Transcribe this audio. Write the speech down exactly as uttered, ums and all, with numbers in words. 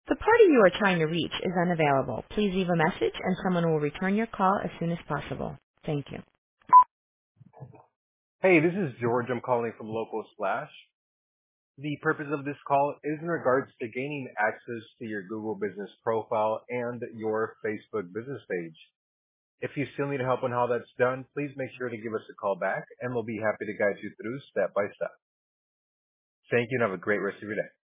The party you are trying to reach is unavailable. Please leave a message and someone will return your call as soon as possible. Thank you. Hey, this is George. I'm calling from Local Splash. The purpose of this call is in regards to gaining access to your Google Business profile and your Facebook business page. If you still need help on how that's done, please make sure to give us a call back and we'll be happy to guide you through step by step. Thank you and have a great rest of your day.